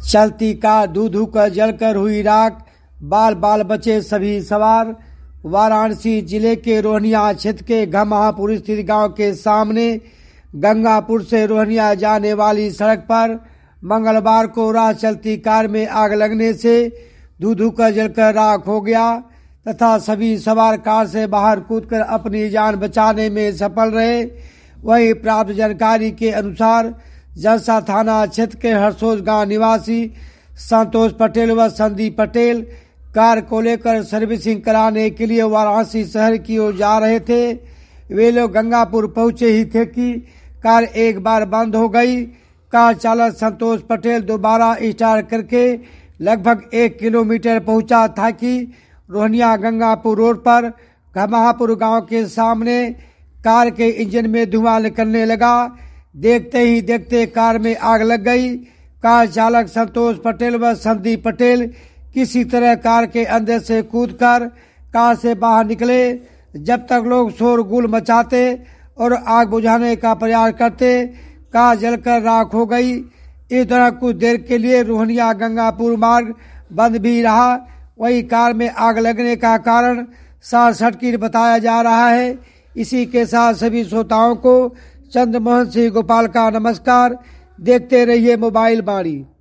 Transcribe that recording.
चलती कार धू धू कर जलकर हुई राख, बाल बाल बचे सभी सवार। वाराणसी जिले के रोहनिया क्षेत्र के घमापुर स्थित गांव के सामने गंगापुर से रोहनिया जाने वाली सड़क पर मंगलवार को राह चलती कार में आग लगने से धू धू कर जलकर राख हो गया तथा सभी सवार कार से बाहर कूदकर अपनी जान बचाने में सफल रहे। वहीं प्राप्त जानकारी के अनुसार जलसा थाना क्षेत्र के हरसोज गांव निवासी संतोष पटेल व संदीप पटेल कार को लेकर सर्विसिंग कराने के लिए वाराणसी शहर की ओर जा रहे थे। वे लोग गंगापुर पहुंचे ही थे कि कार एक बार बंद हो गई। कार चालक संतोष पटेल दोबारा स्टार्ट करके लगभग 1 किलोमीटर पहुंचा था कि रोहनिया गंगापुर रोड पर घमापुर गांव के सामने कार के इंजन में धुआं निकलने लगा। देखते ही देखते कार में आग लग गई। कार चालक संतोष पटेल व संदीप पटेल किसी तरह कार के अंदर से कूदकर कार से बाहर निकले। जब तक लोग शोरगुल मचाते और आग बुझाने का प्रयास करते, कार जलकर राख हो गई। इस दौरान कुछ देर के लिए रोहनिया गंगापुर मार्ग बंद भी रहा। वही कार में आग लगने का कारण शॉर्ट सर्किट बताया जा रहा है। इसी के साथ सभी श्रोताओं को चंद्रमोहन सिंह गोपाल का नमस्कार। देखते रहिए मोबाइल बाणी।